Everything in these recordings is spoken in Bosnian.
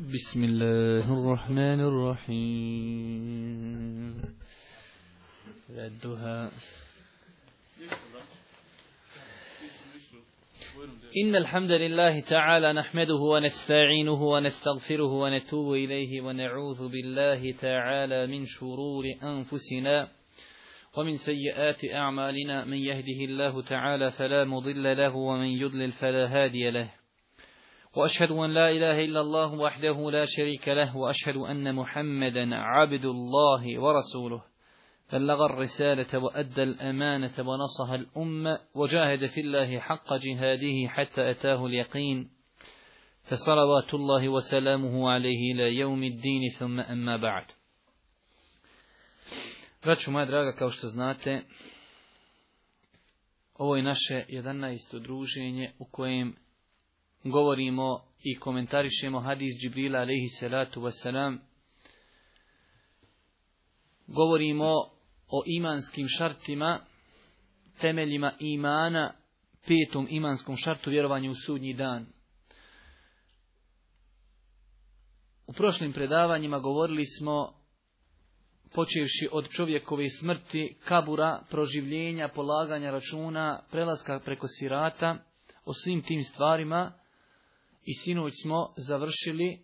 بسم الله الرحمن الرحيم ردها إن الحمد لله تعالى نحمده ونستعينه ونستغفره ونتوب إليه ونعوذ بالله تعالى من شرور أنفسنا ومن سيئات أعمالنا من يهده الله تعالى فلا مضل له ومن يضلل فلا هادي له وأشهد أن لا إله إلا الله وحده لا شريك له وأشهد أن محمدا عبد الله ورسوله بلغ الرسالة وأدى الأمانة ونصح الأمة وجاهد في الله حق جهاده حتى أتاه اليقين فصلوات الله وسلامه عليه إلى يوم الدين ثم أما بعد. Braćo moja draga, kao što znate, ovo je naše 11. druženje u kojem govorimo i komentarišemo hadis Džibrila alejhi salatu vesselam. Govorimo o imanskim šartima, temeljima imana, 5. imanskom šartu vjerovanju u sudnji dan. U prošlim predavanjima govorili smo, počevši od čovjekove smrti, kabura, proživljenja, polaganja računa, prelaska preko sirata, o svim tim stvarima, i sinoć smo završili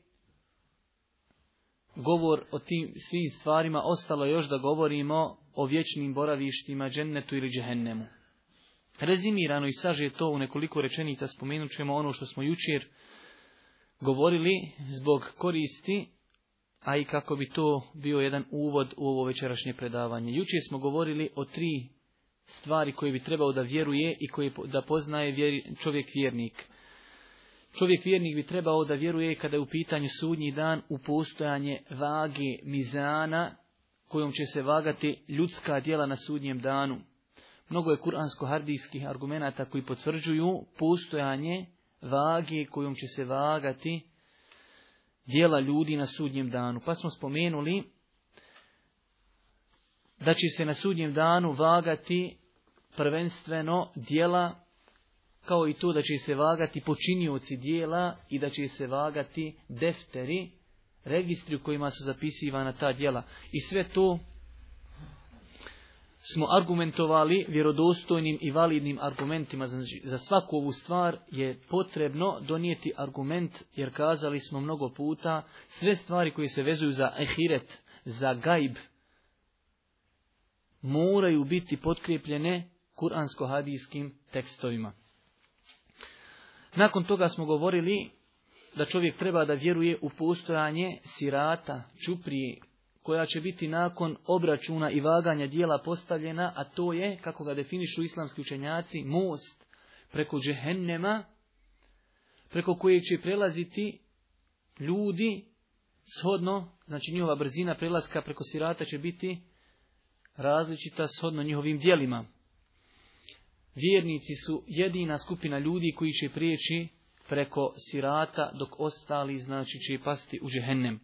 govor o tim svim stvarima. Ostalo još da govorimo o vječnim boravištima, džennetu ili džehennemu. Rezimirano i sažeto u nekoliko rečenica spomenut ćemo ono što smo jučer govorili zbog koristi, a i kako bi to bio jedan uvod u ovo večerašnje predavanje. Jučer smo govorili o 3 stvari koje bi trebao da vjeruje i koje da poznaje čovjek vjernik. Čovjek vjernik bi trebao da vjeruje kada je u pitanju sudnji dan u postojanje vage, mizana, kojom će se vagati ljudska djela na sudnjem danu. Mnogo je kuransko-hadijskih argumenata koji potvrđuju postojanje vage kojom će se vagati djela ljudi na sudnjem danu. Pa smo spomenuli da će se na sudnjem danu vagati prvenstveno djela, kao i to da će se vagati počinioci djela i da će se vagati defteri, registri u kojima su zapisivana ta djela. I sve to smo argumentovali vjerodostojnim i validnim argumentima. Znači, za svaku ovu stvar je potrebno donijeti argument, jer kazali smo mnogo puta, sve stvari koje se vezuju za ahiret, za gajb, moraju biti potkrepljene kuransko-hadijskim tekstovima. Nakon toga smo govorili da čovjek treba da vjeruje u postojanje sirata, čuprije, koja će biti nakon obračuna i vaganja dijela postavljena, a to je, kako ga definišu islamski učenjaci, most preko džehennema, preko kojeg će prelaziti ljudi shodno, znači njihova brzina prelaska preko sirata će biti različita shodno njihovim djelima. Vjernici su jedina skupina ljudi koji će prijeći preko sirata, dok ostali znači će pasti u džehennem.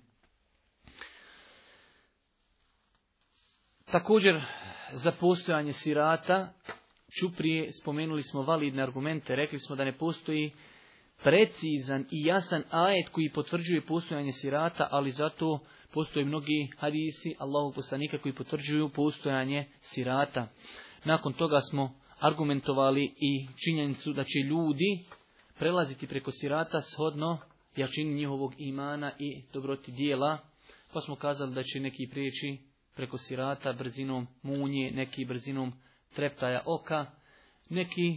Također, za postojanje sirata, čuprije spomenuli smo validne argumente, rekli smo da ne postoji precizan i jasan ajet koji potvrđuje postojanje sirata, ali zato postoje mnogi hadisi Allahovog poslanika koji potvrđuju postojanje sirata. Nakon toga smo argumentovali i činjenicu da će ljudi prelaziti preko sirata shodno jačini njihovog imana i dobroti dijela, pa smo kazali da će neki prijeći preko sirata brzinom munje, neki brzinom treptaja oka, neki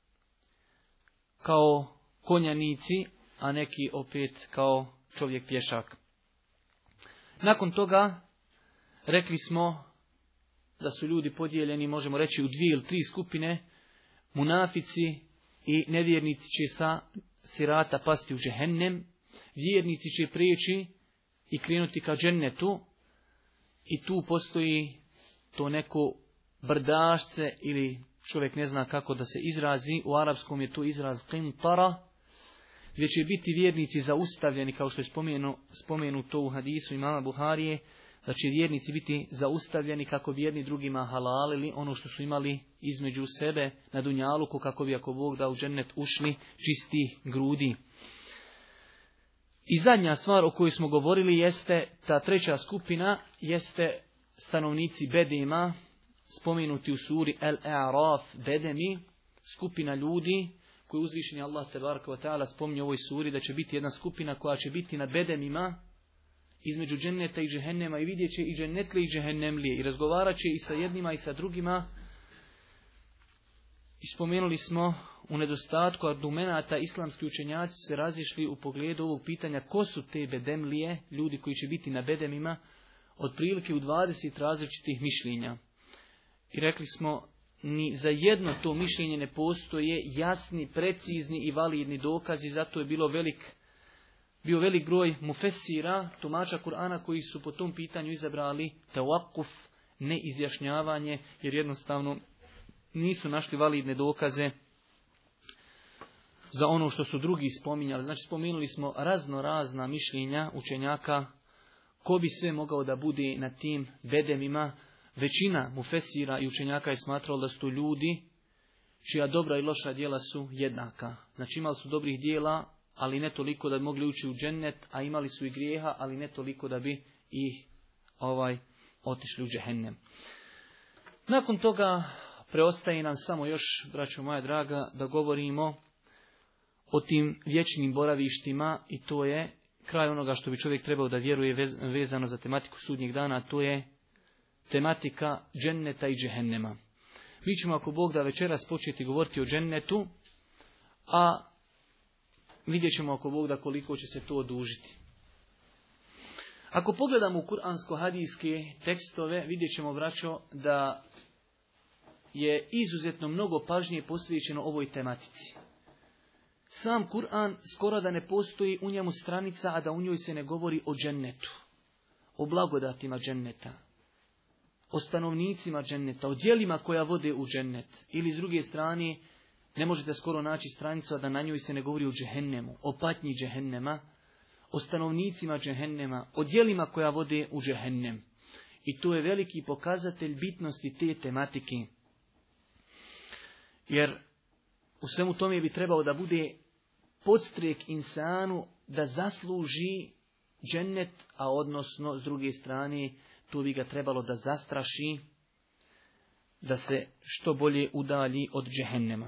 kao konjanici, a neki opet kao čovjek pješak. Nakon toga rekli smo da su ljudi podijeljeni, možemo reći, u 2 ili 3 skupine. Munafici i nevjernici će sa sirata pasti u džehennem, vjernici će prijeći i krenuti ka džennetu, i tu postoji to neko brdašce, ili čovjek ne zna kako da se izrazi, u arapskom je to izraz qintara, gdje će biti vjernici zaustavljeni, kao što je spomenuto u hadisu imama Buharije, da će vjernici biti zaustavljeni kako bi jedni drugima halalili ono što su imali između sebe na dunjaluku, kako bi, ako Bog da, u džennet ušli čistih grudi. I zadnja stvar o kojoj smo govorili jeste, ta treća skupina, jeste stanovnici Bedema, spomenuti u suri Al-A'raf, Bedemi, skupina ljudi koju uzvišeni Allah tebaraka wa ta'ala spominje u ovoj suri, da će biti jedna skupina koja će biti na Bedemima, između dženneta i džehennema, i vidjet će i džennetlije i džehennemlije, i razgovarat će i sa jednima i sa drugima. I spomenuli smo, u nedostatku argumenata islamski učenjaci se razišli u pogledu ovog pitanja ko su te bedemlije, ljudi koji će biti na bedemima, otprilike u 20 različitih mišljenja. I rekli smo, ni za jedno to mišljenje ne postoje jasni, precizni i validni dokazi, zato je bio velik broj mufesira, tumača Kur'ana, koji su po tom pitanju izabrali tawakuf, neizjašnjavanje, jer jednostavno nisu našli validne dokaze za ono što su drugi spominjali. Znači, spomenuli smo razna mišljenja učenjaka ko bi sve mogao da bude na tim bedemima. Većina mufesira i učenjaka je smatralo da su to ljudi čija dobra i loša djela su jednaka. Znači, imali su dobrih djela, ali ne toliko da bi mogli ući u džennet, a imali su i grijeha, ali ne toliko da bi ih otišli u džehennem. Nakon toga preostaje nam samo još, braćo moja draga, da govorimo o tim vječnim boravištima, i to je kraj onoga što bi čovjek trebao da vjeruje vezano za tematiku sudnjeg dana, a to je tematika dženneta i džehennema. Mi ćemo, ako Bog da, večeras početi govoriti o džennetu, a vidjet ćemo, ako Bog da, koliko će se to odužiti. Ako pogledamo u kuransko-hadijske tekstove, vidjet ćemo, braćo, da je izuzetno mnogo pažnje posvećeno ovoj tematici. Sam Kur'an skoro da ne postoji u njemu stranica, a da u njoj se ne govori o džennetu, o blagodatima dženneta, o stanovnicima dženneta, o djelima koja vode u džennet. Ili s druge strane, ne možete skoro naći stranicu, a da na njoj se ne govori o džehennemu, o patnji džehennema, o stanovnicima džehennema, o djelima koja vode u džehennem. I to je veliki pokazatelj bitnosti te tematike. Jer u svemu tome bi trebao da bude podstrek insanu da zasluži džennet, a odnosno s druge strane to bi ga trebalo da zastraši, da se što bolje udalji od džehennema.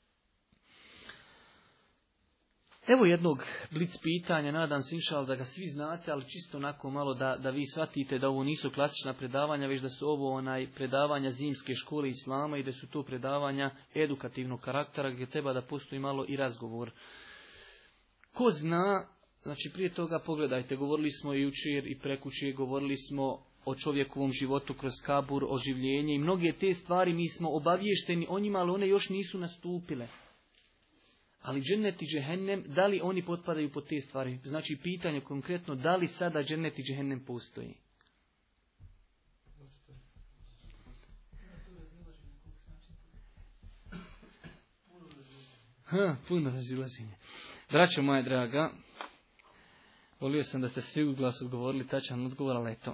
Evo jednog blic pitanja, nadam se inšal da ga svi znate, ali čisto onako malo da vi shvatite da ovo nisu klasična predavanja, već da su ovo predavanja zimske škole islama i da su to predavanja edukativnog karaktera gdje treba da postoji malo i razgovor. Ko zna, znači prije toga pogledajte, govorili smo i jučer i prekučer, govorili smo o čovjekovom životu kroz kabur, oživljenje i mnoge te stvari mi smo obavješteni o njima, ali one još nisu nastupile. Ali džennet i džehennem, da li oni potpadaju pod te stvari? Znači pitanje konkretno, da li sada džennet i džehennem postoji? Puno razilaženja. Braćo moja draga, volio sam da ste svi u glas odgovorili, tačan odgovor, ali eto,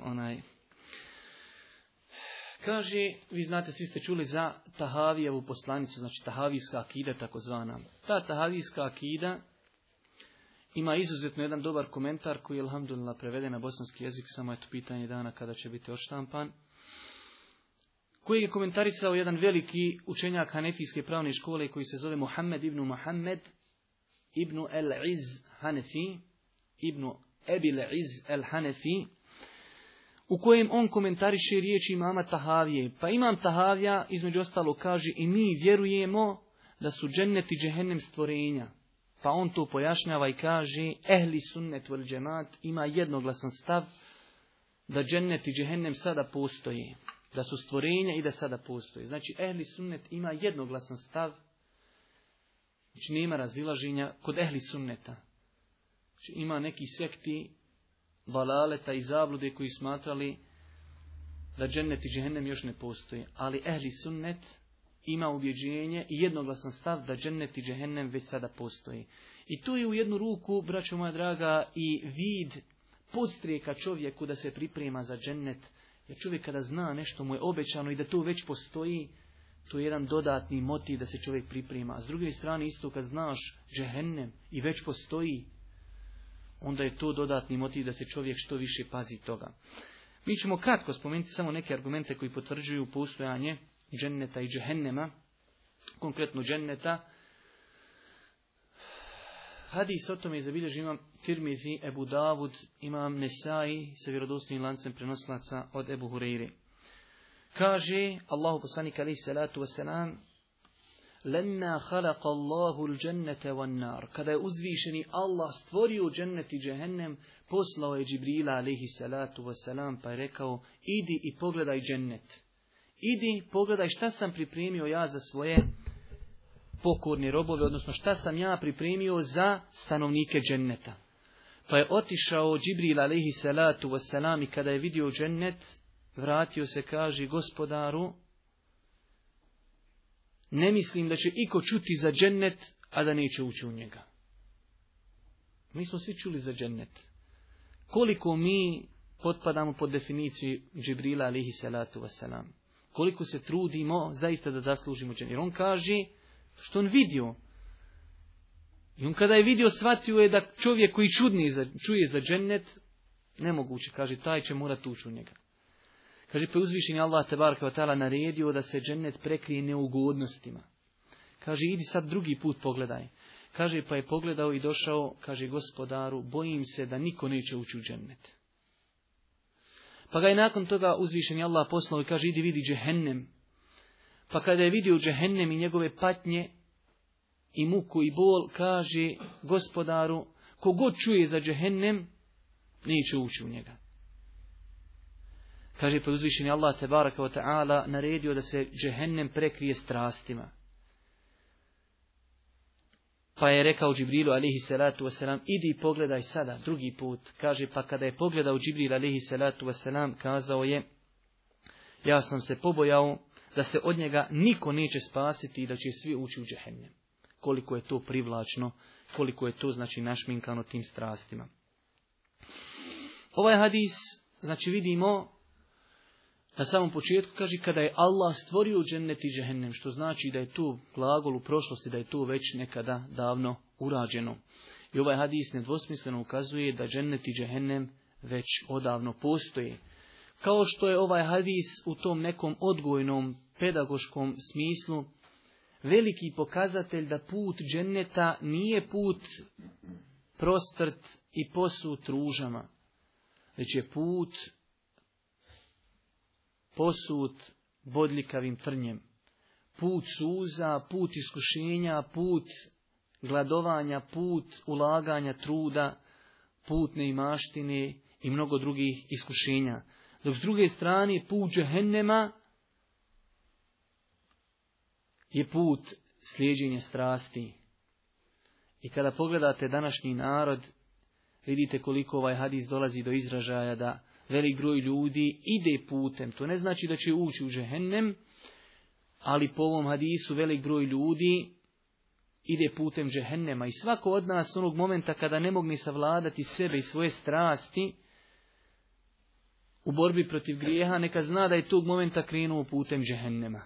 kaže, vi znate, svi ste čuli za Tahavijevu poslanicu, znači Tahavijska akida takozvana. Ta Tahavijska akida ima izuzetno jedan dobar komentar koji je alhamdulillah preveden na bosanski jezik, samo je to pitanje dana kada će biti odštampan, koji je komentarisao jedan veliki učenjak Hanefijske pravne škole koji se zove Muhammed ibn al-Iz Hanefi, ibn Ebil Iz al-Hanefi, u kojem on komentariše riječi imama Tahavije. Pa imam Tahavija, između ostalo, kaže i mi vjerujemo da su džennet i džehennem stvorenja. Pa on to pojašnjava i kaže ehli sunnet vel džemat ima jednoglasan stav da džennet i džehennem sada postoje. Da su stvorenja i da sada postoje. Znači ehli sunnet ima jednoglasan stav. Znači nema razilaženja kod ehli sunneta. Znači ima neki sekti valaleta i zablude koji smatrali da džennet i džehennem još ne postoje. Ali ehli sunnet ima ubjeđenje i jednoglasan stav da džennet i džehennem već sada postoji. I to je u jednu ruku, braćo moja draga, i vid podstrijeka čovjeku da se priprema za džennet. Jer čovjek kada zna nešto mu je obećano i da to već postoji, to je jedan dodatni motiv da se čovjek priprema. A s druge strane isto kad znaš džehennem i već postoji, onda je to dodatni motiv da se čovjek što više pazi toga. Mi ćemo kratko spomenuti samo neke argumente koji potvrđuju postojanje dženneta i džehennema, konkretno dženneta. Hadis o tome je zabilježio imam Tirmizi, Ebu Davud, imam Nesai sa vjerodostojnim lancem prenosilaca od Ebu Hureyre. Kaže Allahu poslanik alejhi salatu vesselam: "Lamma khalaqa Allahu al-jannata wan-nar." Kada je uzvišeni Allah stvorio džennet i džehennem, poslao je Džibrila alejhi salatu vesselam pa je rekao: "Idi i pogledaj džennet. Idi, pogledaj šta sam pripremio ja za svoje pokorne robove, odnosno šta sam ja pripremio za stanovnike dženneta." Pa je otišao Džibril alejhi salatu vesselam i kada je vidio džennet, vratio se, kaže: "Gospodaru, ne mislim da će iko čuti za džennet, a da neće ući u njega." Mi smo svi čuli za džennet. Koliko mi potpadamo pod definiciju Džibrila alejhi salatu vesselam? Koliko se trudimo zaista da zaslužimo džennet? Jer on kaže što on vidio. I on kada je vidio, shvatio je da čovjek koji čuje za džennet, nemoguće, kaže, taj će morati ući u njega. Kaže, pa uzvišeni Allah tebaraka ve taala naredio da se džennet prekrije neugodnostima. Kaže, idi sad drugi put pogledaj. Kaže, pa je pogledao i došao, kaže: "Gospodaru, bojim se da niko neće ući u džennet." Pa ga je nakon toga uzvišeni Allah poslao i kaže: "Idi vidi džehennem." Pa kada je vidio džehennem i njegove patnje i muku i bol, kaže: "Gospodaru, kogod čuje za džehennem, neće ući u njega." Kaže, pa uzvišeni Allah tebaraka ve taala naredio da se džehennem prekrije strastima. Pa je rekao Džibrilu alejhi salatu vesselam: "Idi i pogledaj sada drugi put." Kaže, pa kada je pogledao Džibril alejhi salatu vesselam, kazao je: "Ja sam se pobojao da se od njega niko neće spasiti i da će svi ući u džehennem." Koliko je to privlačno, koliko je to znači našminkano tim strastima. Ovaj hadis, znači vidimo na samom početku, kaže kada je Allah stvorio džennet i džehennem, što znači da je to glagol u prošlosti, da je to već nekada davno urađeno. I ovaj hadis nedvosmisleno ukazuje da džennet i džehennem već odavno postoje. Kao što je ovaj hadis u tom nekom odgojnom, pedagoškom smislu veliki pokazatelj da put dženneta nije put prostrt i posut ružama, već je put posut bodljikavim trnjem. Put suza, put iskušenja, put gladovanja, put ulaganja truda, put neimaštine i mnogo drugih iskušenja. Dok s druge strane put džehennema je put slijeđenja strasti. I kada pogledate današnji narod, vidite koliko ovaj hadis dolazi do izražaja da velik broj ljudi ide putem. To ne znači da će ući u džehennem, ali po ovom hadisu velik broj ljudi ide putem džehennema. I svako od nas onog momenta kada ne mogne savladati sebe i svoje strasti u borbi protiv grijeha, neka zna da je tog momenta krenuo putem džehennema.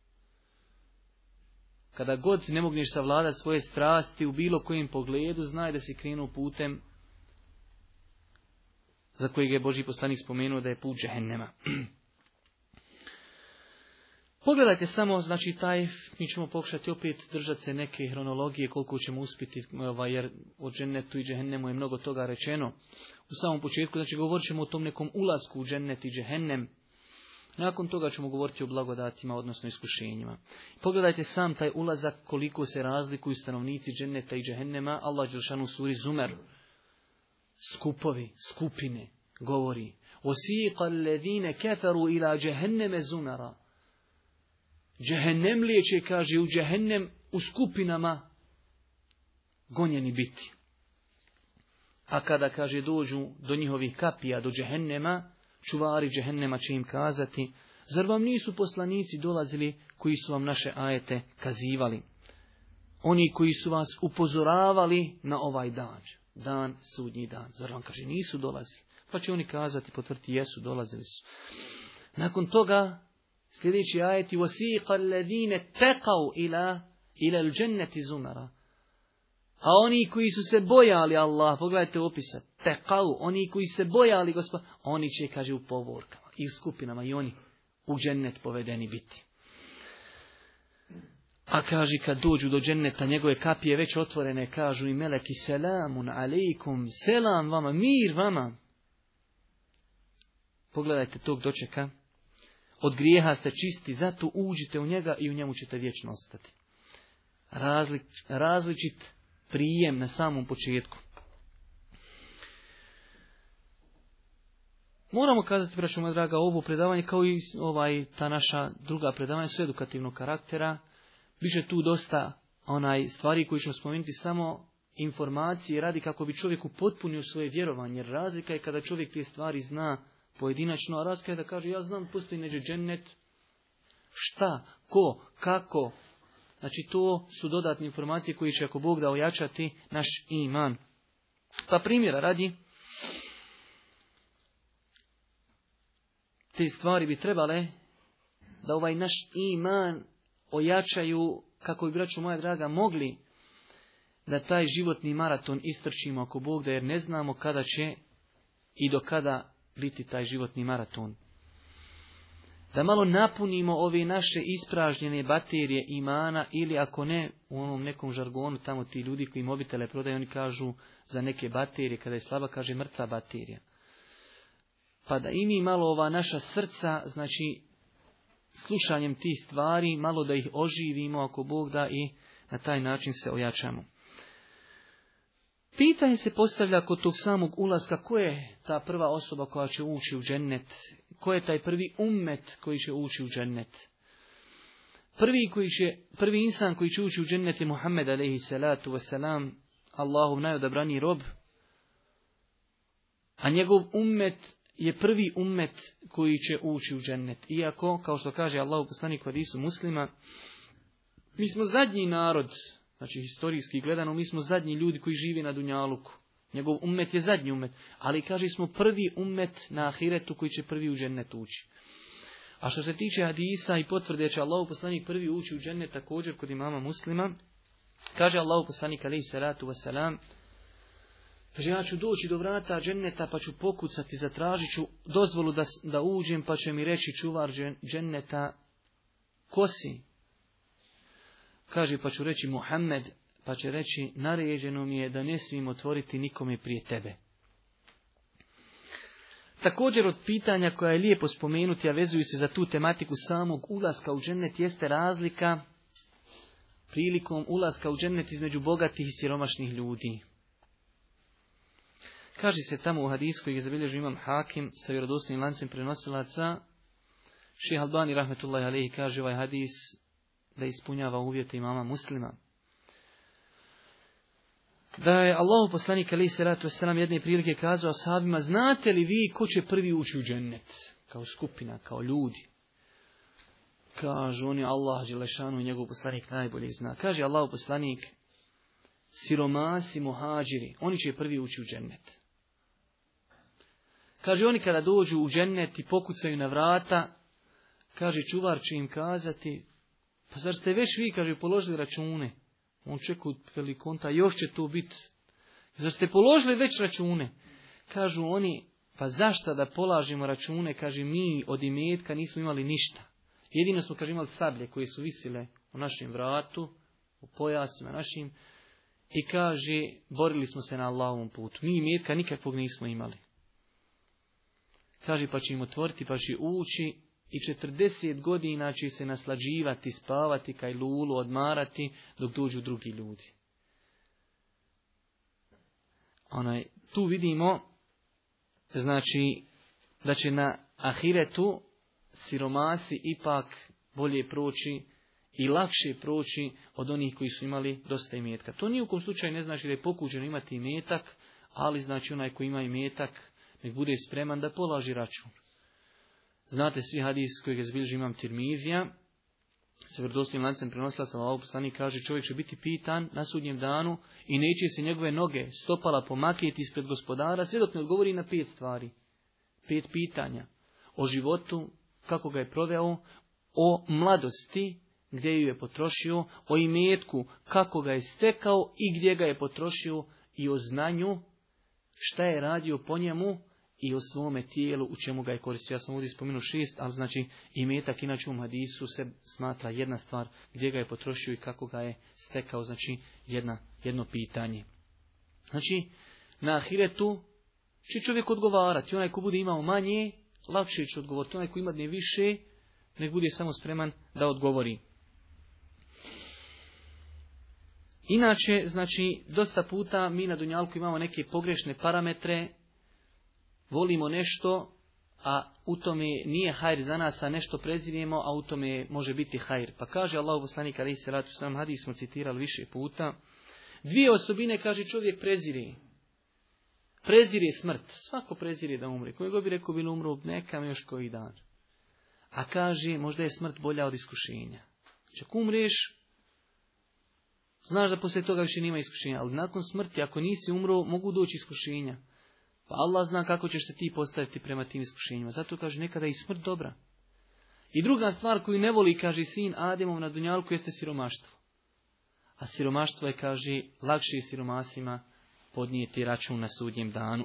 Kada god ne mogneš savladati svoje strasti u bilo kojem pogledu, znaj da si krenuo putem za kojeg je Božji poslanik spomenuo da je put džehennema. Pogledajte samo, znači mi ćemo pokušati opet držati se neke hronologije koliko ćemo uspjeti, jer o džennetu i džehennemu je mnogo toga rečeno. U samom početku, znači govorit ćemo o tom nekom ulasku u džennet i džehennem. Nakon toga ćemo govoriti o blagodatima, odnosno iskušenjima. Pogledajte sam taj ulazak koliko se razlikuju stanovnici dženneta i džehennema. Allah dželešanu u suri Zumer, skupovi, skupine, govori: "Wasiqa alladhina kafaru ila jahannama zumara." Džehennemlije će, kaže, u džehennem u skupinama gonjeni biti. A kada, kaže, dođu do njihovih kapija, do džehennema, čuvari džehennema će im kazati: "Zar vam nisu poslanici dolazili koji su vam naše ajete kazivali? Oni koji su vas upozoravali na ovaj dan, dan, sudnji dan. Zar vam, kaže, nisu dolazili?" Pa će oni kazati, potvrditi: "Jesu, dolazili su." Nakon toga sljedeći ajeti: "Wasiqa alladhina taqaw ila al-jannati zumara." A oni koji su se bojali Allah, pogledajte opisa, tekau, oni koji se bojali Gospoda, oni će, kaže, u povorkama i u skupinama i oni u džennet povedeni biti. A kaže, kad dođu do dženneta, njegove kapije već otvorene, kažu i meleki, selamun alejkum, selam vama, mir vama. Pogledajte tog dočeka. Od grijeha ste čisti, zato uđite u njega i u njemu ćete vječno ostati. Različit prijem na samom početku. Moramo kazati, braćo moja draga, ovo predavanje kao i ta naša druga predavanja su edukativnog karaktera. Biće tu dosta stvari koje ćemo spomenuti samo informacije radi kako bi čovjek upotpunio svoje vjerovanje. Jer razlika je kada čovjek te stvari zna pojedinačno, a razlika je da kaže ja znam postoji neđe džennet, šta, ko, kako. Znači to su dodatne informacije koje će ako Bog da ojačati naš iman. Pa primjera radi, te stvari bi trebale da ovaj naš iman ojačaju kako bi, braćo moja draga, mogli da taj životni maraton istrčimo ako Bog da, jer ne znamo kada će i do kada biti taj životni maraton. Da malo napunimo ove naše ispražnjene baterije imana ili ako ne u onom nekom žargonu tamo ti ljudi koji mobitele prodaju, oni kažu za neke baterije, kada je slaba kaže mrtva baterija. Pa da i mi malo ova naša srca, znači slušanjem tih stvari, malo da ih oživimo ako Bog da i na taj način se ojačamo. Pitanje se postavlja kod tog samog ulaska, ko je ta prva osoba koja će ući u džennet? Ko je taj prvi ummet koji će ući u džennet? Prvi insan koji će ući u džennet je Muhammed alejhi salatu vesselam, Allahov najodabrani rob. A njegov ummet je prvi ummet koji će ući u džennet. Iako, kao što kaže Allahov poslanik u hadisu Muslima, mi smo zadnji narod, znači historijski gledano, mi smo zadnji ljudi koji žive na dunjaluku. Njegov ummet je zadnji ummet, ali kaže smo prvi ummet na ahiretu koji će prvi u džennet ući. A što se tiče hadisa i potvrde će Allahov poslanik prvi ući u džennet, također kod imama Muslima, kaže Allahov poslanik alejhi salatu vesselam, kaže, ja ću doći do vrata dženneta pa ću pokucati, zatražit ću dozvolu da uđem, pa će mi reći čuvar dženneta, ko si? Kaže, pa ću reći Muhammed, pa će reći, naređeno mi je da ne smijem otvoriti nikome prije tebe. Također od pitanja koja je lijepo spomenuti, a vezuju se za tu tematiku samog ulaska u džennet, jeste razlika prilikom ulaska u džennet između bogatih i siromašnih ljudi. Kaže se tamo u hadisu koji je zabilježio imam Hakim sa vjerodostojnim lancem prenosilaca, Šejh Albani rahmetullahi alejhi kaže ovaj hadis da ispunjava uvjete imama Muslima. Da je Allahov poslanik alejhi salatu vesselam jedne prilike kazao ashabima, znate li vi ko će prvi ući u džennet? Kao skupina, kao ljudi. Kažu oni, Allah dželešanu i njegov poslanik najbolje zna. Kaže Allahov poslanik, siromasi muhađiri, oni će prvi ući u džennet. Kaže, oni kada dođu u džennet i pokucaju na vrata, kaže, čuvar će im kazati, pa zar ste već vi, kaže, položili račune? On čeka od velikonta, još će to biti. Zar ste položili već račune? Kažu oni, pa zašto da polažimo račune? Kaže, mi od imetka nismo imali ništa. Jedino smo, kaže, imali sablje koje su visile u našem vratu, u pojasima našim. I kaže, borili smo se na Allahovom putu. Mi imetka nikakvog nismo imali. Kaže, pa će im otvoriti, pa će ući i 40 godina će se naslađivati, spavati, kaj lulu, odmarati, dok dođu drugi ljudi. Tu vidimo, znači, da će na ahiretu siromasi ipak bolje proći i lakše proći od onih koji su imali dosta imetka. To ni u kom slučaju ne znači da je pokuđeno imati imetak, ali znači onaj koji ima imetak nek bude spreman da polaži račun. Znate svi hadis kojeg je zabilježio imam Tirmizija, sa vjerodostojnim lancem prenosilaca Allahov poslanik kaže, čovjek će biti pitan na sudnjem danu i neće se njegove noge, stopala pomakiti ispred gospodara, sve dok ne odgovori na 5 stvari. 5 pitanja. O životu, kako ga je proveo, o mladosti, gdje ju je potrošio, o imetku kako ga je stekao i gdje ga je potrošio i o znanju šta je radio po njemu i o svome tijelu u čemu ga je koristio. Ja sam ovdje spomenuo 6, ali znači imetak inače u hadisu se smatra jedna stvar gdje ga je potrošio i kako ga je stekao, znači jedno pitanje. Znači na ahiretu će čovjek odgovarati. Onaj ko bude imao manje, lakše će odgovoriti. Onaj ko ima ne više, nek bude samo spreman da odgovori. Inače, znači, dosta puta mi na dunjalku imamo neke pogrešne parametre, volimo nešto, a u tome nije hajr za nas, a nešto preziremo, a u tome može biti hajr. Pa kaže Allahu poslanik alejhi selatu vesselam, hadis smo citirali više puta, 2 osobine, kaže, čovjek prezire. Prezire smrt. Svako prezire da umre. Koji god bi rekao bilo umro, neka mi još koji dan. A kaže, možda je smrt bolja od iskušenja. Čak umreš, znaš da poslije toga više nima iskušenja, ali nakon smrti, ako nisi umro, mogu doći iskušenja. Pa Allah zna kako ćeš se ti postaviti prema tim iskušenjima. Zato kaže, nekada je i smrt dobra. I druga stvar koju ne voli, kaže sin Ademov na dunjalku, jeste siromaštvo. A siromaštvo je, kaže, lakše siromasima podnijeti račun na sudnjem danu.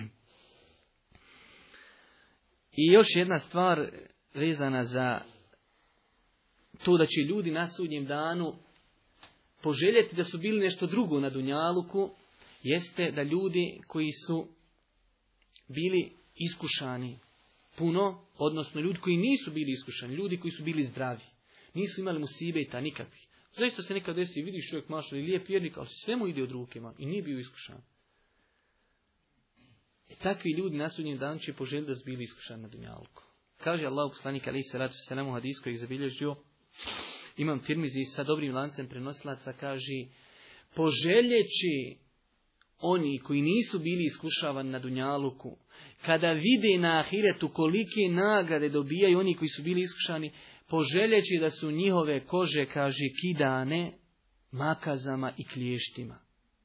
I još jedna stvar vezana za to da će ljudi na sudnjem danu poželjeti da su bili nešto drugo na dunjaluku, jeste da ljudi koji su bili iskušani puno, odnosno ljudi koji nisu bili iskušani, ljudi koji su bili zdravi, nisu imali musibeta nikakvih. Zaista se nekad desi, vidiš čovjek mašao i lijep vjernik, ali sve mu ide od ruke i nije bio iskušan. I takvi ljudi na sudnjem danu će poželjeti da su bili iskušani na dunjaluku. Kaže Allah poslanik alejhi selatu vesselam u hadisu koji je zabilježio Imam Tirmizi sa dobrim lancem prenosilaca, kaže, poželjeći oni koji nisu bili iskušavani na dunjaluku, kada vide na ahiretu kolike nagrade dobijaju oni koji su bili iskušani, poželjeći da su njihove kože, kaže, kidane makazama i kliještima.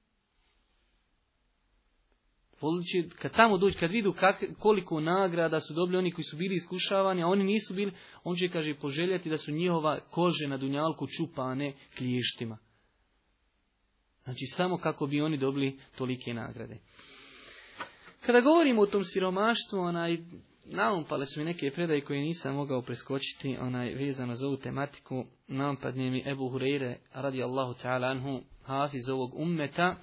Kad tamo dođu, kad vidu koliko nagrada su dobili oni koji su bili iskušavani, a oni nisu bili, on će, kaže, poželjeti da su njihova kože na dunjalku čupane kliještima. Znači, samo kako bi oni dobili tolike nagrade. Kada govorimo o tom siromaštvu, naumpale su mi neke predaje koje nisam mogao preskočiti, vezano za ovu tematiku. Naumpadne mi Ebu Hureyre, radijallahu ta'ala anhu, hafiz ovog ummeta.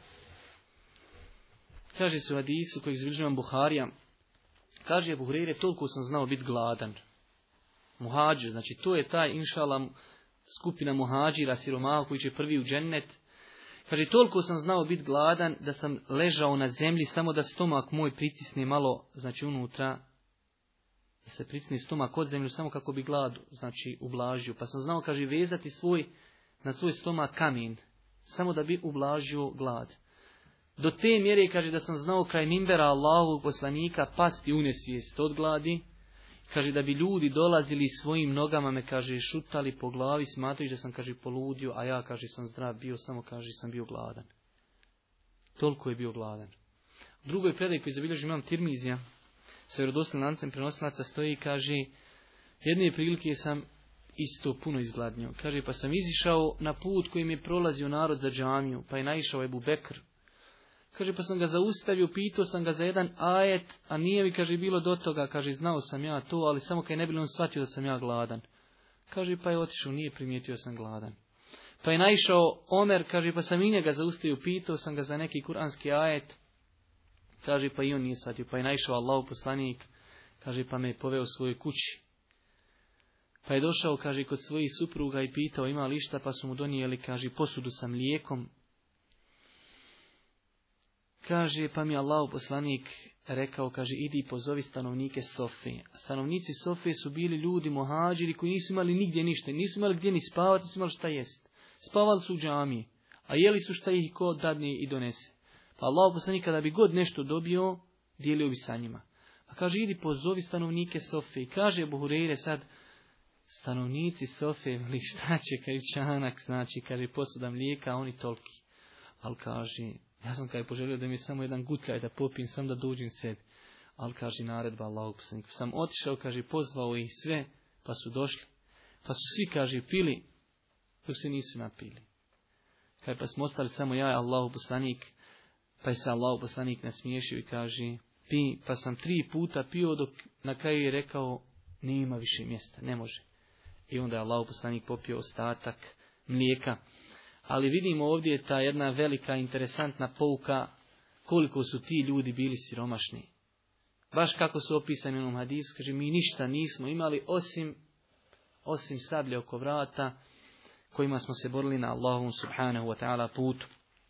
Kaže se u hadisu kojeg izbilježava Buharija, kaže Ebu Hureyre, toliko sam znao biti gladan. Muhađir, znači to je taj, inšala, skupina muhađira, siromaha koji će prvi u džennet. Kaže, toliko sam znao biti gladan da sam ležao na zemlji samo da stomak moj pritisne malo, znači unutra, da se pritisne stomak od zemlju samo kako bi glad, znači ublažio. Pa sam znao, kaže, vezati na svoj stomak kamen, samo da bi ublažio glad. Do te mjere, kaže, da sam znao kraj mimbera Allahovog poslanika pasti u nesvijest od gladi. Kaže, da bi ljudi dolazili svojim nogama me, kaže, šutali po glavi, smatrajući da sam, kaže, poludio, a ja, kaže, sam zdrav bio, samo, kaže, sam bio gladan. Toliko je bio gladan. U drugoj predaji koji zabilježi Imam Tirmizija, sa vjerodostojnim lancem prenosilaca stoji, kaže, jedne prilike sam isto puno izgladnio. Kaže, pa sam izišao na put kojim je prolazio narod za džamiju, pa je naišao Ebu Bekr. Kaže, pa sam ga zaustavio, pitao sam ga za jedan ajet, a nije mi, kaže, bilo do toga, kaže, znao sam ja to, ali samo kad ne bi on shvatio da sam ja gladan. Kaže, pa je otišao, nije primijetio sam gladan. Pa je naišao Omer, kaže, pa sam i njega zaustavio, pitao sam ga za neki kuranski ajet. Kaže, pa i on nije shvatio. Pa je naišao Allahov poslanik, kaže, pa me je poveo u svojoj kući. Pa je došao, kaže, kod svojih supruga i pitao ima li šta, pa su mu donijeli, kaže, posudu sa mlijekom. Kaže, pa mi Allahov poslanik rekao, kaže, idi pozovi stanovnike Sofe. A stanovnici Sofe su bili ljudi muhađiri koji nisu imali nigdje ništa, nisu imali gdje ni spavati, nisu imali šta jest. Spavali su u džamiji, a jeli su šta ih ko dadne i donese. Pa Allahov poslanik kada bi god nešto dobio, dijelio bi sa njima. Pa kaže, idi pozovi stanovnike Sofe. I kaže Ebu Hureyre sad, stanovnici Sofe, šta će, kaže, čanak, znači, kaže, posuda mlijeka, a oni toliki. Ali kaže, ja sam kada je poželio da mi je samo jedan gutljaj da popijem, sam da dođem sebi. Ali kaže naredba Allahog poslanika. Sam otišao, kaže, pozvao ih sve, pa su došli. Pa su svi, kaže, pili dok se nisu napili. Pa smo ostali samo ja i Allahu poslanik, pa je se Allahu poslanik nasmiješio i kaže, pi, pa sam 3 puta pio dok na kraju je rekao, nema više mjesta, ne može. I onda je Allahu poslanik popio ostatak mlijeka. Ali vidimo ovdje ta jedna velika interesantna pouka koliko su ti ljudi bili siromašni. Baš kako su opisani u onom hadisu, kaže, mi ništa nismo imali osim sablje oko vrata kojima smo se borili na Allahu subhanahu wa ta'ala putu.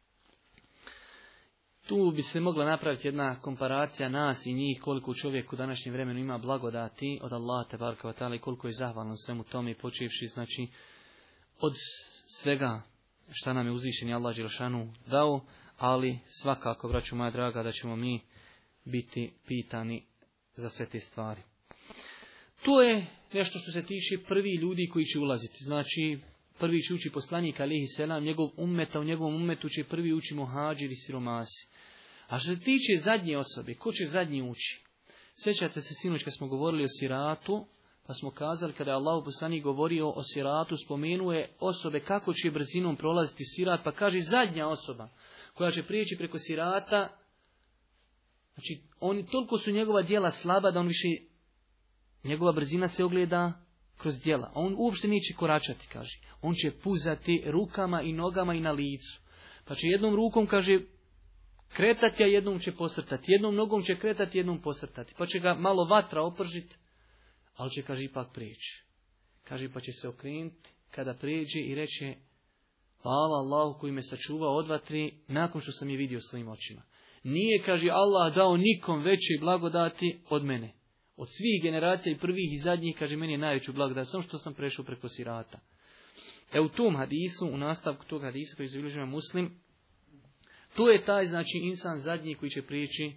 Tu bi se mogla napraviti jedna komparacija nas i njih, koliko čovjek u današnjem vremenu ima blagodati od Allaha tebaraka wa ta'ala i koliko je zahvalan svemu tome, počevši znači od svega šta nam je uzvišeni Allah dželešanu dao, ali svakako, braćo moja draga, da ćemo mi biti pitani za sve te stvari. To je nešto što se tiče prvi ljudi koji će ulaziti. Znači, prvi će ući poslanik alejhi selam, njegov ummeta, u njegovom ummetu će prvi ući muhadžiri, siromasi. A što se tiče zadnje osobe, ko će zadnji ući? Sjećate se sinoć kad smo govorili o siratu, pa smo kazali kada je Allahu poslanik govorio o siratu, spomenuo je osobe kako će brzinom prolaziti sirat, pa kaže zadnja osoba koja će prijeći preko sirata. Znači, toliko su njegova djela slaba da on više, njegova brzina se ogleda kroz djela. On uopšte neće koračati, kaže. On će puzati rukama i nogama i na licu. Pa će jednom rukom, kaže, kretati, a jednom će posrtati. Jednom nogom će kretati, jednom posrtati. Pa će ga malo vatra opržiti, ali će, kaže, ipak prijeći. Kaže, pa će se okrenuti kada prijeđe i reće, hvala Allahu koji me sačuvao od vatri nakon što sam je vidio svojim očima. Nije, kaže, Allah dao nikom veće blagodati od mene. Od svih generacija i prvih i zadnjih, kaže, meni je najveću blagodat, samo što sam prešao preko sirata. U tom hadisu, u nastavku tog hadisa koji zabilježio Muslim, to je taj, znači, insan zadnji koji će prijeći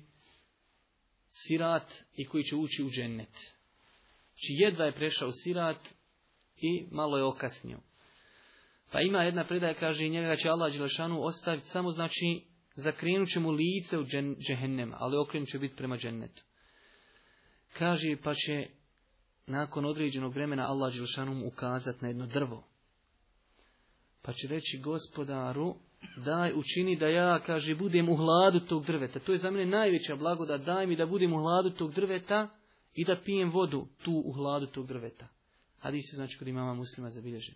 sirat i koji će ući u džennet. Znači, jedva je prešao sirat i malo je okasnio. Pa ima jedna predaja, kaže, njega će Allah dželešanu ostaviti samo, znači, zakrenut će mu lice u džehennem, ali okrenut će biti prema džennetu. Kaže, pa će nakon određenog vremena Allah dželešanu mu ukazati na jedno drvo. Pa će reći, gospodaru, daj učini da ja, kaže, budem u hladu tog drveta. To je za mene najveća blagodat, daj mi da budem u hladu tog drveta i da pijem vodu tu u hladu tog drveta. Hadis je, znači, kod imama Muslima zabilježen.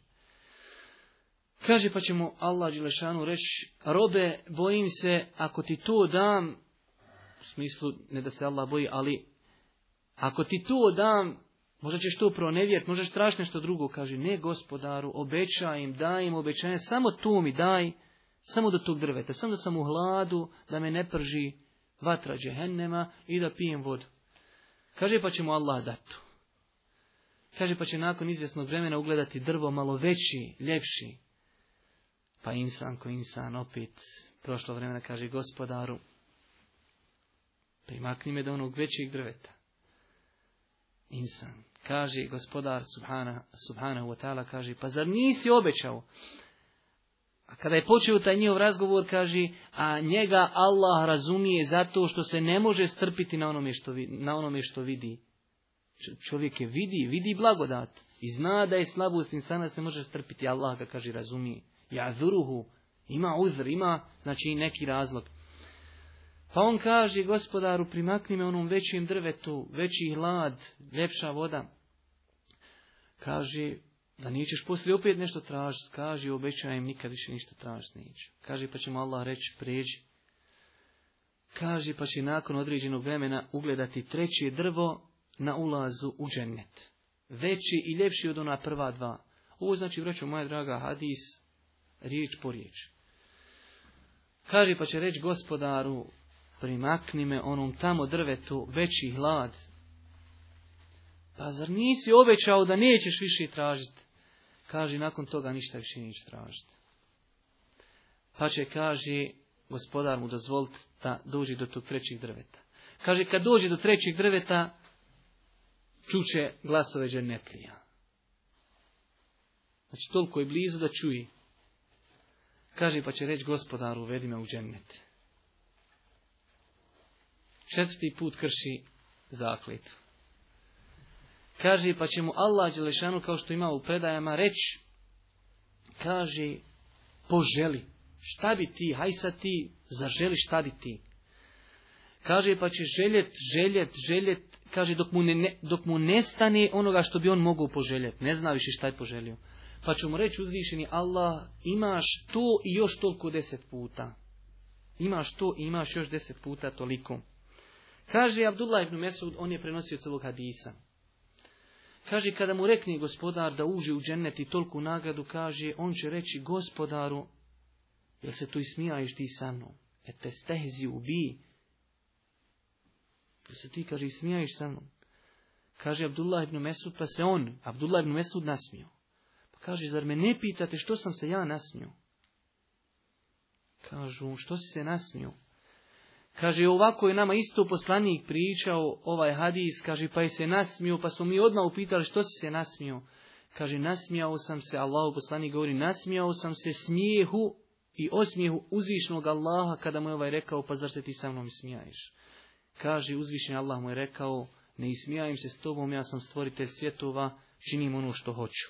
Kaže, pa će mu Allah dželešanu reći, robe, bojim se, ako ti to dam, u smislu, ne da se Allah boji, ali ako ti to dam, možda ćeš to pronevjeriti, možeš tražiti nešto drugo. Kaže, ne, gospodaru, obećaj im, daj im obećanje, samo to mi daj, samo do tog drveta, samo da sam u hladu, da me ne prži vatra džehennema i da pijem vodu. Kaže, pa će mu Allah dati. Kaže, pa će nakon izvjesnog vremena ugledati drvo malo veći, ljepši. Pa insan ko insan opet prošlo vremena kaže, gospodaru, primakni me do onog većeg drveta. Insan kaže, gospodar subhanahu wa ta'ala kaže, pa zar nisi obećao? A kada je počeo taj njihov razgovor, kaže, a njega Allah razumije zato što se ne može strpiti na onome što vidi. Čovjek je vidi blagodat i zna da je slabost insana, se može strpiti. Allah ga, kaže, razumije. Ja'zuruhu, ima uzr, ima, znači, neki razlog. Pa on kaže, gospodaru, primakni me onom većim drvetu, veći hlad, ljepša voda. Kaže, da nećeš poslije opet nešto tražiti. Kaže, obećajem, nikad više ništa tražiti neću. Kaže, pa će mu Allah reći, pređi. Kaže, pa će nakon određenog vremena ugledati treće drvo na ulazu u džennet. Veći i ljepši od ona prva dva. Ovo znači, braćo moja draga, hadis, riječ po riječ. Kaže, pa će reći, gospodaru, primakni me onom tamo drvetu, veći hlad. Pa zar nisi obećao da nećeš više tražiti? Kaže, nakon toga ništa više neće tražiti. Pa će, kaže, gospodar mu dozvoliti da dođe do tog trećeg drveta. Kaže, kad dođe do trećeg drveta, čuće glasove džennetlija. Znači, toliko je blizu da čuje. Kaže, pa će reći, gospodaru, uvedi me u džennet. 4. put krši zakletvu. Kaže, pa će mu Allah dželešanu, kao što ima u predajama, reći, kaže, poželi. Šta bi ti, haj sad ti, zaželi šta bi ti. Kaže, pa će željet, kaže, dok mu nestane onoga što bi on mogao poželjeti. Ne zna više šta je poželio. Pa ću mu reći uzvišeni Allah, imaš to i još toliko 10 puta. Imaš to i imaš još 10 puta toliko. Kaže Abdullah ibn Mesud, on je prenosio celog hadisa. Kaže, kada mu rekne gospodar da uđe u džennet i toliku nagradu, kaže, on će reći, gospodaru, jel se tu ismijaješ ti sa mnom? Te stehzi ubi. Jel se ti, kaže, ismijaješ sa mnom? Kaže Abdullah ibn Mesud, pa se Abdullah ibn Mesud nasmio. Pa kaže, zar me ne pitate što sam se ja nasmio? Kažu, što si se nasmio? Kaže, ovako je nama isto poslanik pričao ovaj hadis, kaže, pa je se nasmio, pa smo mi odmah upitali što si se nasmio. Kaže, nasmijao sam se, Allahu poslanik govori, nasmijao sam se smijehu i osmijehu uzvišnog Allaha kada mu je ovaj rekao, pa zar se ti sa mnom smijaješ? Kaže, uzvišeni Allah mu je rekao, ne ismijajim se s tobom, ja sam stvoritelj svjetova, činim ono što hoću.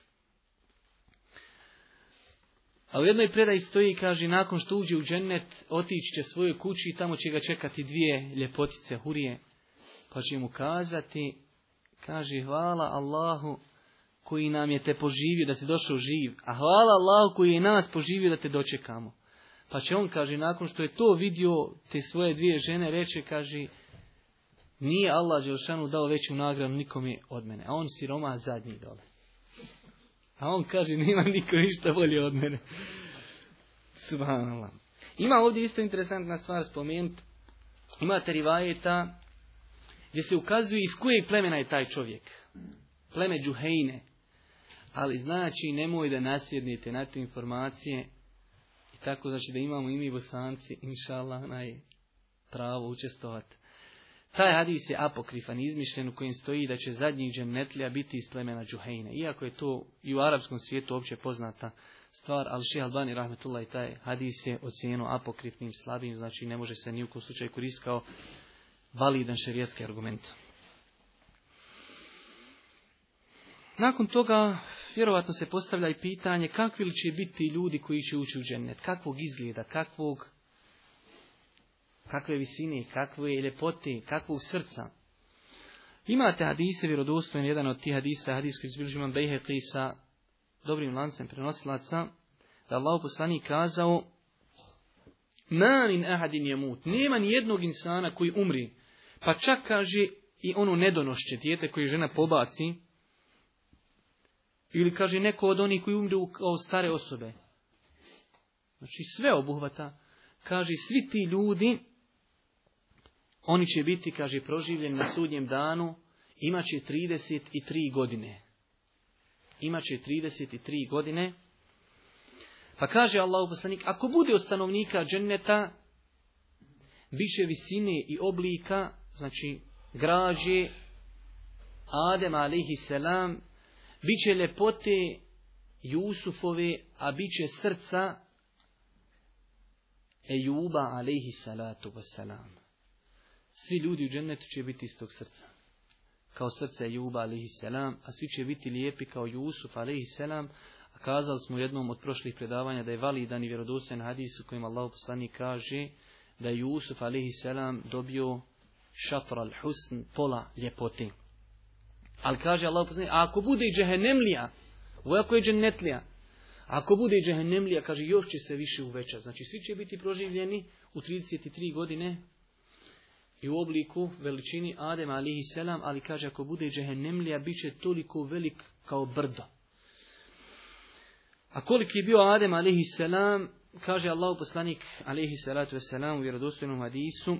A u jednoj predaji stoji, kaže, nakon što uđe u džennet, otići će svojoj kući i tamo će ga čekati 2 ljepotice, hurije. Pa će mu kazati, kaže, hvala Allahu koji nam je te poživio, da si došao živ. A hvala Allahu koji je nas poživio da te dočekamo. Pa će on, kaže, nakon što je to vidio, te svoje 2 žene, reče, kaže, nije Allah dželešanu dao veću nagradu nikome od mene. A on siroma zadnji dole. A on kaže, nema niko ništa bolje od mene. Subhanallah. Ima ovdje isto interesantna stvar spomenuti. Imate rivajeta gdje se ukazuje iz kojeg plemena je taj čovjek. Pleme Džuhejne. Ali znači nemoj da nasjednite na te informacije. I tako znači da imamo i mi Bosanci, inša Allah, pravo učestovati. Taj hadis je apokrifan, izmišljen, u kojem stoji da će zadnjih džennetlija biti iz plemena Džuhejne. Iako je to i u arapskom svijetu opće poznata stvar, ali Šejh Albani rahmetullah taj hadis je ocijenio apokrifnim, slabim, znači ne može se ni u kom slučaju koristiti kao validan šerijatski argument. Nakon toga, vjerovatno se postavlja i pitanje kakvi li će biti ljudi koji će ući u džennet, kakvog izgleda, kakve visine, kakve ljepote, kakvog srca. Imate hadise vjerodostojne, jedan od tih hadisa, hadis koji izbilježi imam Bejheqi sa dobrim lancem prenosilaca, da Allah poslanik kazao, ma min ahadin yamut, nema ni jednog insana koji umri, pa čak kaže i ono nedonošće, dijete koje žena pobaci, ili kaže neko od onih koji umru kao stare osobe. Znači sve obuhvata, kaže svi ti ljudi, oni će biti, kaže, proživljeni na sudnjem danu, imaće 33 godine. Imaće 33 godine. Pa kaže Allahu poslanik, ako bude od stanovnika dženneta, bit će visine i oblika, znači građe, Adem alejhi selam, bit će ljepote Jusufove, a bit će srca Ejuba alejhi salatu wassalam. Svi ljudi u džennetu će biti iz tog srca. Kao srce Ejuba alejhi selam, a svi će biti lijepi kao Jusuf alejhi selam. A kazali smo u jednom od prošlih predavanja da je validan i vjerodostojan hadis u kojem Allah poslanik kaže da je Jusuf alejhi selam dobio šatr al-husn, pola ljepote. Ali kaže Allah poslanik, a ako bude i džehennemlija, ovo ako je džennetlija, ako bude i džehennemlija, kaže, još će se više uvećati. Znači svi će biti proživljeni u 33 godine i u obliku veličini Adem alejhi selam, ali kaže ako bude džehennemlija, bit će toliko velik kao brdo. A koliki je bio Adem alejhi selam, kaže Allahu poslanik alejhi salatu vesselam u vjerodostojnom hadisu,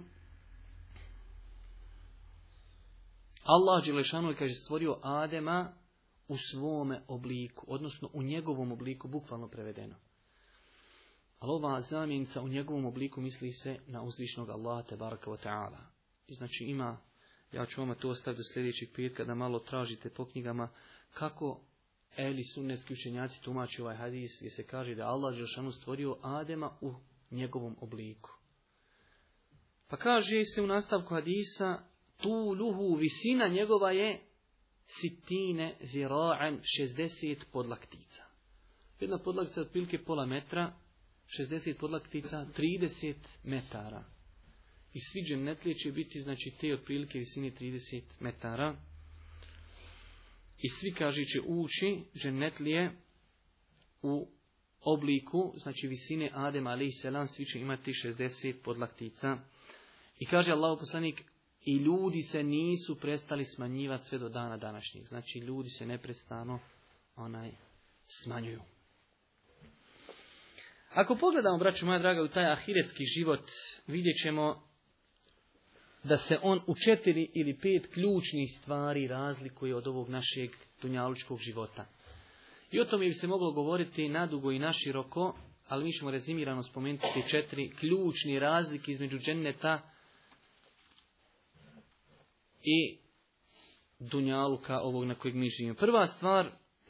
Allah dželešanu je, kaže, stvorio Adema u svome obliku, odnosno u njegovom obliku, bukvalno prevedeno. Ali ova zamjenica u njegovom obliku misli se na uzvišnog Allaha tebaraka wa ta'ala. I znači ima, ja ću vama to ostaviti do sljedećeg petka da malo tražite po knjigama kako ehli sunnetski učenjaci tumači ovaj hadis gdje se kaže da Allah dželešanu stvorio Adema u njegovom obliku. Pa kaže se u nastavku hadisa, tuluhu, visina njegova je sitine zira'an, 60 podlaktica. Jedna podlaktica je otprilike pola metra, 60 podlaktica, 30 metara. I svi džennetlije će biti, znači, te otprilike visine 30 metara. I svi, kaže, će ući džennetlije u obliku, znači visine Adem a.s. svi će imati 60 podlaktica. I kaže Allahov poslanik, i ljudi se nisu prestali smanjivati sve do dana današnjeg. Znači, ljudi se neprestano smanjuju. Ako pogledamo, braćo moja draga, u taj ahiretski život, vidjet ćemo da se on u 4 ili 5 ključnih stvari razlikuje od ovog našeg dunjalučkog života. I o tome bi se moglo govoriti nadugo i naširoko, ali mi ćemo rezimirano spomenuti 4 ključne razlike između dženneta i dunjaluka ovog na kojeg mi živimo. Prva stvar,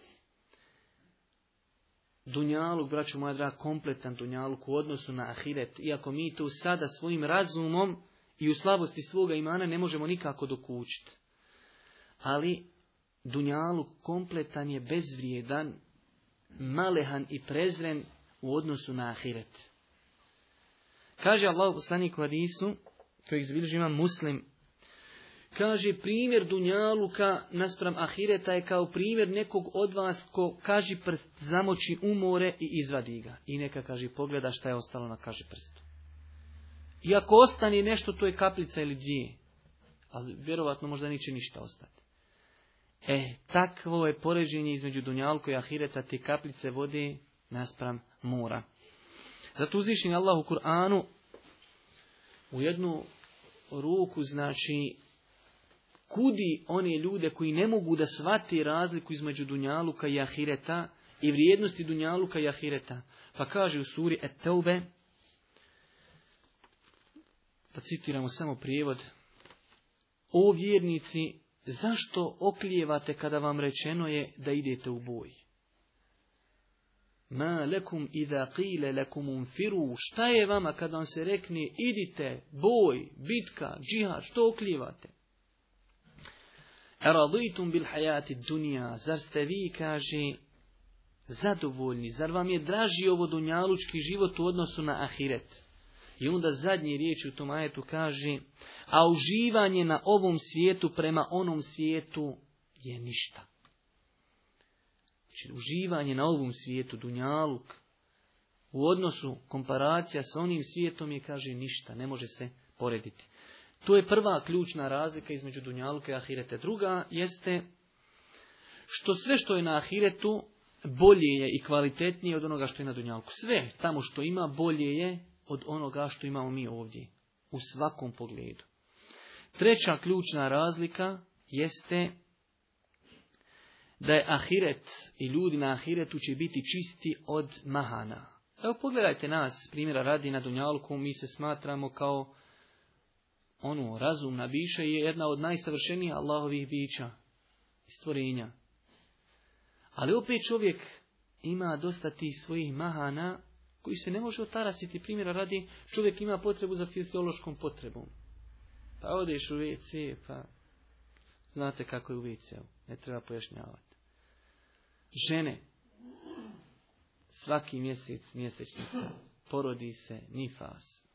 dunjaluk, braćo moja draga, kompletan dunjaluk u odnosu na ahiret. Iako mi to sada svojim razumom i u slabosti svoga imana ne možemo nikako dokučiti. Ali dunjaluk kompletan je bezvrijedan, malehan i prezren u odnosu na ahiret. Kaže Allahov poslanik u hadisu, kojeg zabilježi imam Muslim, kaže, primjer dunjaluka naspram ahireta je kao primjer nekog od vas ko kaži prst zamoči u more i izvadi ga. I neka, kaže, pogleda šta je ostalo na kaži prstu. I ako ostane nešto, to je kapljica ili 2. Ali vjerovatno možda neće ništa ostati. Takvo je poređenje između dunjaluka i ahireta, te kapljice vode naspram mora. Zato uzvišeni Allah u Kur'anu u jednu ruku, znači, kudi one ljude koji ne mogu da shvati razliku između dunjaluka i ahireta i vrijednosti dunjaluka i ahireta. Pa kaže u suri Et-Teube, da citiramo samo prijevod, o vjernici, zašto oklijevate kada vam rečeno je da idete u boj? Ma lekum idha qile lekum unfiru, šta je vama kada vam se rekne idite, boj, bitka, džihad, što oklijevate? Eraditum bil hayati dunja, zar ste vi, kaže, zadovoljni, zar vam je draži ovo dunjalučki život u odnosu na ahiret? I onda zadnje riječi u tom ajetu kaže, a uživanje na ovom svijetu prema onom svijetu je ništa. Znači, uživanje na ovom svijetu, dunjaluk, u odnosu, komparacija sa onim svijetom je, kaže, ništa, ne može se porediti. To je prva ključna razlika između dunjaluka i ahireta. Druga jeste što sve što je na ahiretu bolje je i kvalitetnije od onoga što je na dunjaluku. Sve tamo što ima bolje je od onoga što imamo mi ovdje. U svakom pogledu. Treća ključna razlika jeste da je ahiret i ljudi na ahiretu će biti čisti od mahana. Evo pogledajte nas, primjera radi na dunjaluku, mi se smatramo kao razumna bića je jedna od najsavršenijih Allahovih bića i stvorenja. Ali opet čovjek ima dosta tih svojih mahana koji se ne može otarasiti. Primjera radi, čovjek ima potrebu za fiziološkom potrebom. Pa odeš u WC, pa znate kako je u WC-u, ne treba pojašnjavati. Žene, svaki mjesec, mjesečnica, porodi se nifas.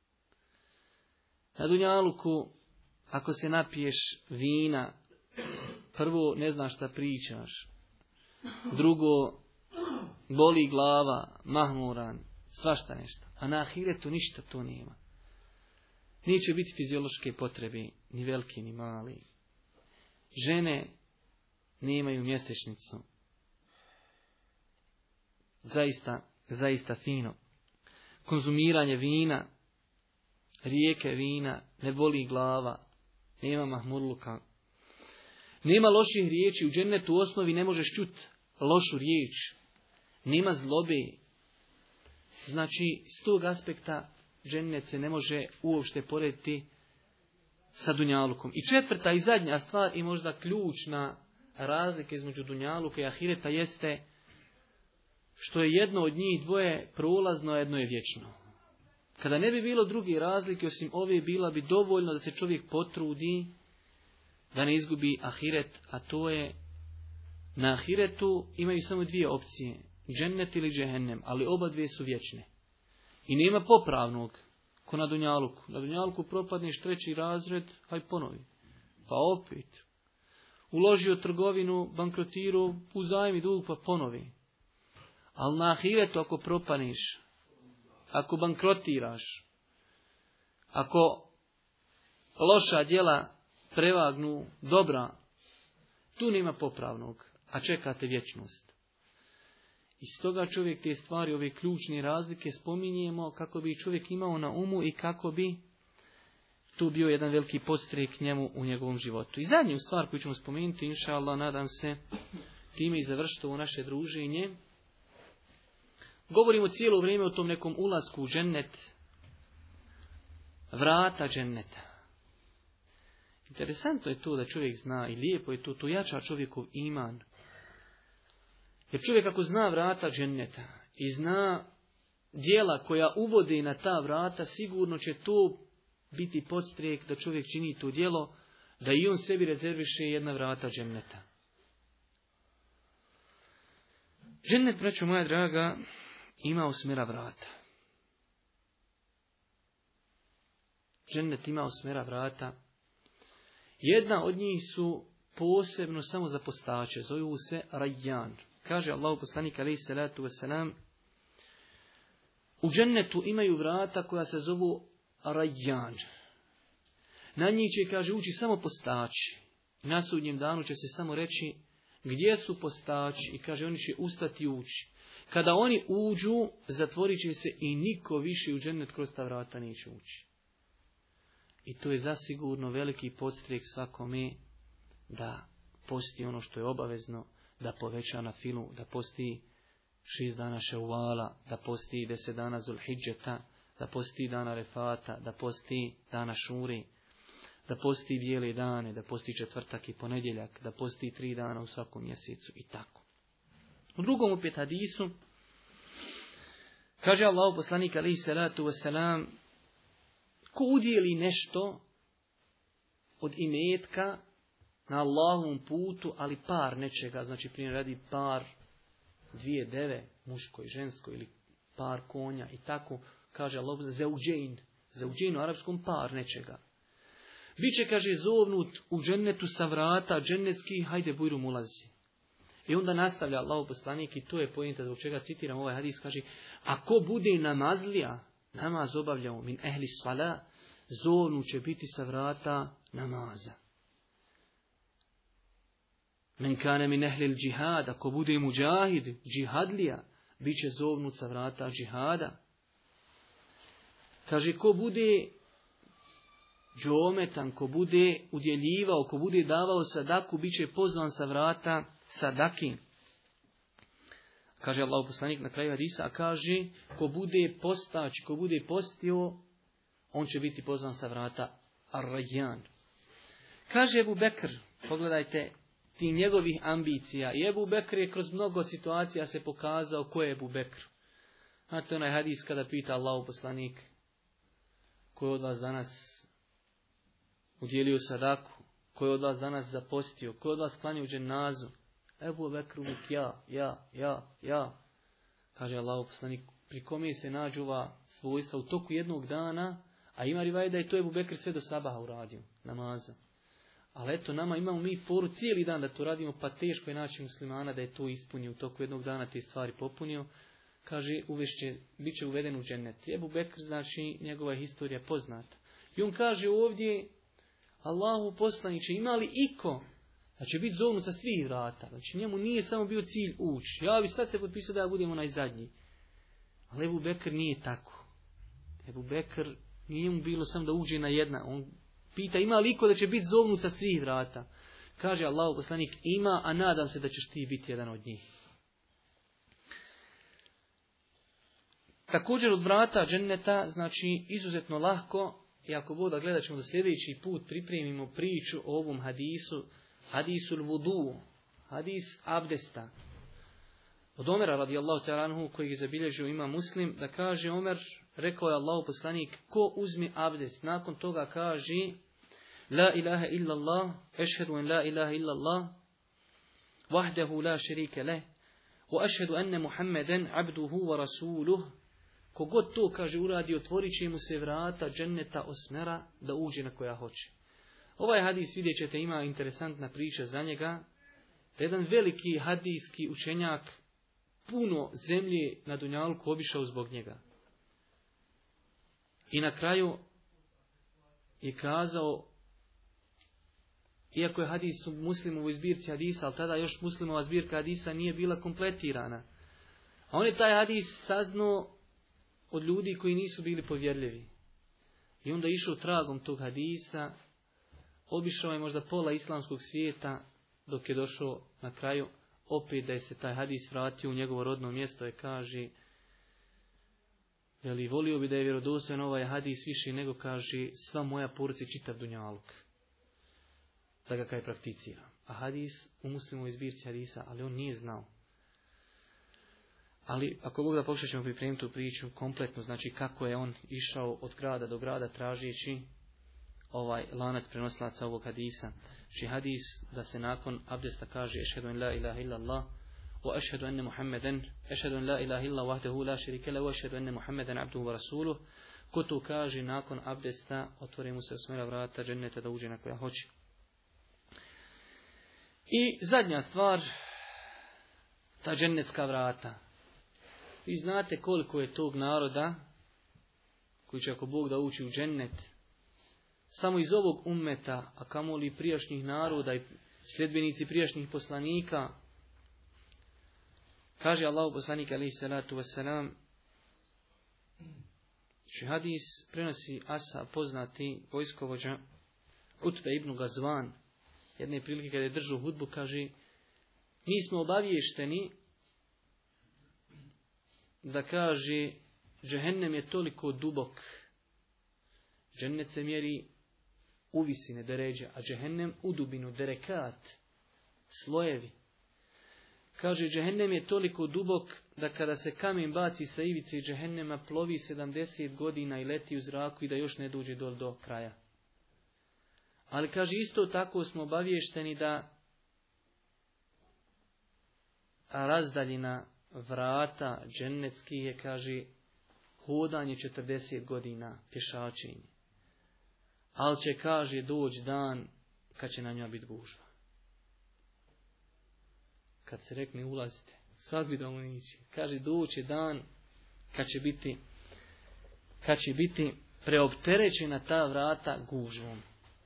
Na dunjaluku, ako se napiješ vina, prvo ne znaš šta pričaš, drugo boli glava, mahmuran, svašta nešto. A na ahiretu ništa to nema. Neće biti fiziološke potrebe, ni velike ni mali. Žene nemaju mjesečnicu. Zaista fino. Konzumiranje vina, rijeke vina, ne boli glava, nema mahmurluka. Nema loših riječi, u džennetu u osnovi ne možeš čuti lošu riječ. Nema zlobe. Znači, s tog aspekta džennet se ne može uopšte porediti sa dunjalukom. I četvrta i zadnja stvar i možda ključna razlika između dunjaluka i ahireta jeste što je jedno od njih dvoje prolazno, jedno je vječno. Kada ne bi bilo druge razlike osim ove, bila bi dovoljno da se čovjek potrudi da ne izgubi ahiret, a to je na ahiretu imaju samo dvije opcije. džennet ili džehennem, ali oba dvije su vječne. I nema popravnog, ko na dunjaluku. Na dunjaluku propadneš 3. razred, haj ponovi. Pa opet. Uložio trgovinu, bankrotirao, uzajmi dug, pa ponovi. Ali na ahiretu ako propadneš, ako bankrotiraš, ako loša djela prevagnu dobra, tu nema popravnog, a čekate vječnost. I stoga čovjek te stvari, ove ključne razlike spominjemo kako bi čovjek imao na umu i kako bi tu bio jedan veliki podstrek njemu u njegovom životu. I zadnju stvar koju ćemo spomenuti, inša Allah, nadam se time i završiti ovo naše druženje. Govorimo cijelo vrijeme o tom nekom ulasku u džennet, vrata dženneta. Interesantno je to da čovjek zna i lijepo je to jača čovjekov iman. Jer čovjek ako zna vrata dženneta i zna djela koja uvode na ta vrata, sigurno će to biti podstrijek da čovjek čini to djelo, da i on sebi rezerviše jedna vrata dženneta. Džennet, braćo moja draga, ima 8 vrata. Džennet ima 8 vrata. Jedna od njih su posebno samo za postače, zovu se Rajjan. Kaže Allahu poslanik alejhi salatu vesselam, u džennetu imaju vrata koja se zovu Rajjan. Na njih će, kaže, ući samo postači. Na sudnjem danu će se samo reći gdje su postači i kaže oni će ustati ući. Kada oni uđu, zatvorit će se i niko više u džennet kroz ta vrata neće ući. I to je zasigurno veliki podstrijek svakome da posti ono što je obavezno, da poveća na filu, da posti 6 dana ševala, da posti 10 dana Zulhidžeta, da posti dana Refata, da posti dana Šuri, da posti bijele dane, da posti četvrtak i ponedjeljak, da posti 3 dana u svakom mjesecu i tako. U drugom opet hadisu kaže Allahu poslanik alejhi salatu vesselam, ko udjeli nešto od imetka na Allahovom putu, ali par nečega, znači primjer radi par 2 deve, muško i žensko, ili par konja i tako, kaže Allah, zeuđein u arapskom par nečega. Biće, kaže, zovnut u džennetu sa vrata, džennetski, hajde bujrum ulazi. I onda nastavlja Allahu poslanik i to je pojenta zbog čega citiram ovaj hadis, kaže, ako bude namazlija, namaz obavljamo min ehli sala, zovnu će biti sa vrata namaza. Men kane min ehli džihad, ako bude muđahid, džihadlija, bit će zovnut sa vrata džihada. Kaže, ko bude džometan, ko bude udjeljivao, ko bude davao sadaku, bit će pozvan sa vrata sadaki. Kaže Allahu poslanik na kraju hadisa, a kaže, ko bude postać, ko bude postio, on će biti pozvan sa vrata Ar-Rajjan. Kaže Ebu Bekr, pogledajte ti njegovih ambicija. I Ebu Bekr je kroz mnogo situacija se pokazao ko je Ebu Bekr. Znate onaj hadis kada pita Allahu poslanik, ko je od vas danas udjelio sadaku, ko je od vas danas zapostio, ko je od vas klanio dženazu. Ebu Bekr uvijek ja. Kaže Allahu poslanik, pri kome se nađuva svojstva u toku jednog dana, a ima rivaje da je to Ebu Bekr sve do sabaha uradio, namaza. Ali eto, nama imamo mi foru cijeli dan da to radimo, pa teško je naći muslimana da je to ispunio u toku jednog dana, te stvari popunio. Kaže, bit će uveden u džennet. Ebu Bekr, znači, njegova historija poznata. I on kaže ovdje, Allahu poslaniče, ima li iko da će biti zovnut sa svih vrata? Znači, njemu nije samo bio cilj ući. Ja bi sad se potpisao da ja budem onaj zadnji. Ali Ebu Bekr nije tako. Ebu Bekr nije mu bilo samo da uđe na jedna. On pita, ima li iko da će biti zovnut sa svih vrata? Kaže Allahu poslanik, ima, a nadam se da ćeš ti biti jedan od njih. Također od vrata dženneta, znači izuzetno lahko, i ako Bog da gledat ćemo da sljedeći put pripremimo priču o ovom hadisu, hadisul vudu, hadis abdesta. Od Omera radijallahu ta'ala anhu, koji je zabilježio ima Muslim, da kaže Omer, rekao je Allahu poslanik, ko uzmi abdest, nakon toga kaže, la ilaha illallah, ešhedu en la ilaha illallah, vahdehu la šerike leh, wa ašhedu enne Muhammeden abduhu wa rasuluh. Kogod to, kaže, uradi, otvorit će mu se vrata dženneta osmera da uđe na koja hoće. Ovaj hadis, vidjet ćete, ima interesantna priča za njega. Jedan veliki hadijski učenjak puno zemlje na dunjalku obišao zbog njega. I na kraju je kazao, iako je hadis u Muslimovoj zbirci hadisa, ali tada još Muslimova zbirka hadisa nije bila kompletirana. A on je taj hadis saznao od ljudi koji nisu bili povjerljivi. I onda išao tragom tog hadisa, obišao je možda pola islamskog svijeta, dok je došao na kraju, opet da je se taj hadis vratio u njegovo rodno mjesto i kaže, volio bi da je vjerodostojan ovaj hadis više nego, kaže, sva moja porodica čitav dunjaluk. Da ga kaj prakticira. A hadis u Muslimovoj zbirci hadisa, ali on nije znao. Ali ako Bog da pokušat ćemo pripremiti tu priču kompletno, znači kako je on išao od grada do grada tražeći ovaj lanac prenosilaca ovog hadisa. Znači hadis da se nakon abdesta kaže ešhedu en la ilaha illallah wa ešhedu enne Muhammeden, ešhedu en la ilaha illallah vahdehu la šerike lehu, ešhedu enne Muhammeden abduhu wa rasuluh. Ko to kaže nakon abdesta, otvore mu se osmera vrata dženneta da uđe na koja hoće. I zadnja stvar, ta džennetska vrata. Vi znate koliko je tog naroda koji će ako Bog da ući u džennet. Samo iz ovog ummeta, a kamoli prijašnjih naroda i sljedbenici prijašnjih poslanika, kaže Allahu poslanik alejhi salatu vesselam, hadis prenosi Asa, poznati vojskovođa Utbe ibn Gazvan. Jedne prilike kada je držao hudbu, kaže, mi smo obaviješteni da, kaže, džehennem je toliko dubok. Džennet se mjeri u visine deređa, a džehennem u dubinu, derekat, slojevi. Kaže, džehennem je toliko dubok da kada se kamen baci sa ivice džehennema plovi 70 godina i leti u zraku i da još ne dođe do kraja. Ali, kaže, isto tako smo obaviješteni da razdaljina vrata džennetski je, kaže, hodanje 40 godina, pješačenje. Ali će, kaže, doći dan kad će na njoj biti gužva. Kad se rekne ulazite, sad bi da mu nići. Kaže, doći dan kad će biti preopterećena ta vrata gužvom.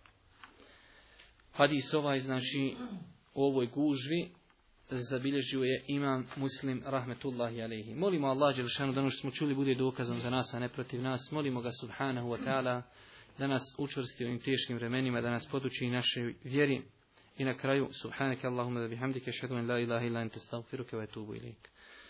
Hadis ovaj, znači, u ovoj gužvi zabilježio je imam Muslim rahmetullahi alejhi. Molimo Allah dželešanu da ono što smo čuli bude dokazom za nas, a ne protiv nas. Molimo ga subhanahu wa ta'ala da nas učvrsti u ovim teškim vremenima, da nas poduči našoj vjeri. I na kraju, subhanaka Allahumma da bihamdike, ashhadu an la ilaha illa anta astaghfiruka wa atubu ilejk.